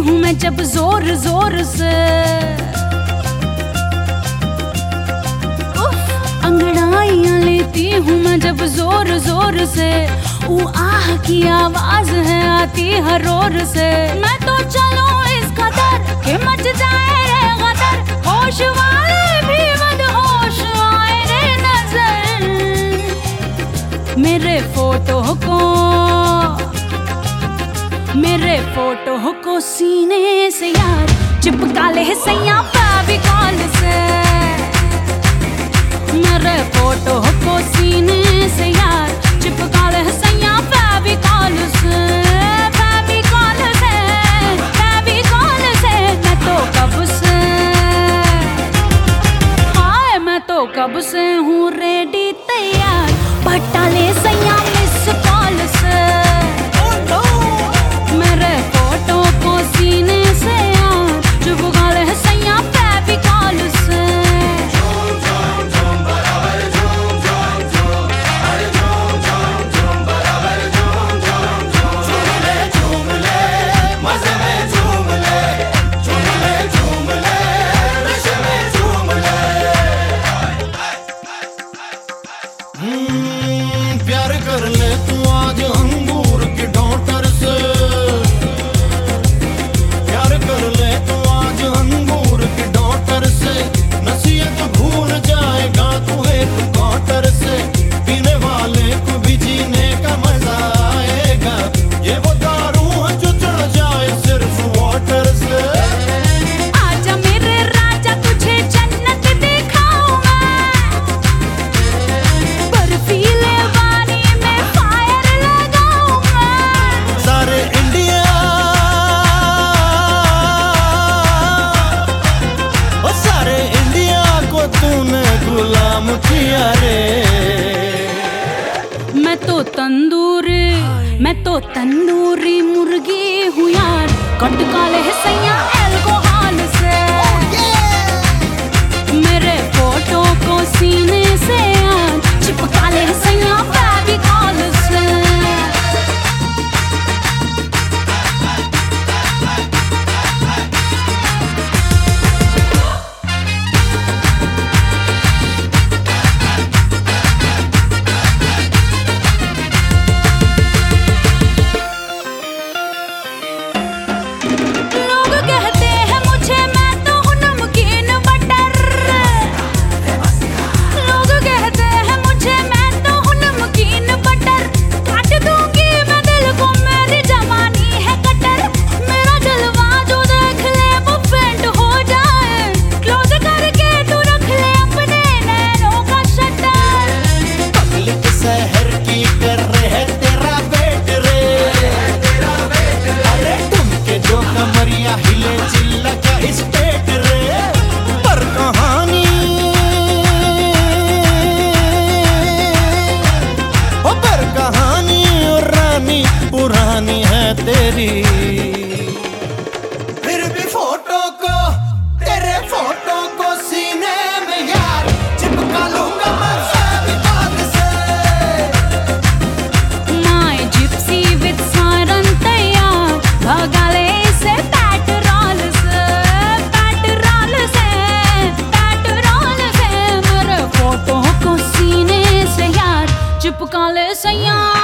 हूँ मैं जब जोर जोर से, अंगड़ाइयाँ लेती हूँ मैं जब जोर जोर से। वो आह की आवाज है आती हर ओर से। मैं तो चलूं इस कदर कि मच जाए रे गदर, होश वाले भी मदहोश आए रे नजर। मेरे फोटो को सीने से यार चिपका ले सैया फेविकॉल से। मेरे फोटो को सीने से यार चिपका ले सैया फेविकॉल से। फेविकॉल से, फेविकॉल से। मैं तो कब से हूँ रेडी तैयार, पटा ले सैया मिस कॉल से। मेरे फोटो को सीने से यार चिपका ले सैया फेविकॉल से। प्यार कर ले तू आज अंगूर की डॉटर से। प्यार कर ले तू आज अंगूर की डॉटर से। नसीहत भूल जाएगा तू एक क्वार्टर से। पीने वाले को भी जीने का मजा आएगा। ये वो दारू है जो चढ़ जाए सिर्फ वाटर से। आजा मेरे राजा तुझे जन्नत दिखाऊं मैं, बर्फीले पानी में फायर लगाऊं मैं। सारे इंडिया को तूने गुलाम किया रे। मैं तो तंदूरी मुर्गी हूँ यार, कटका ले सैया अल्कोहल से। मेरे फोटो को सीने से यार चिपका ले सैया फेविकॉल से। शहर की कर रहे तेरा वेट रे। अरे तुम के जो कमरिया हिले चिल्ला का स्टेट रे। पर कहानी और रानी पुरानी है तेरी। फिर भी तेरे फोटो को सीने में यार चिपका लूंगा मैं फेविकॉल से। My gypsy with siren तैयार, भगा ले इसे पेट्रोल से। पेट्रोल से, पेट्रोल से। मेरे फोटो को सीने से यार चिपका ले सैया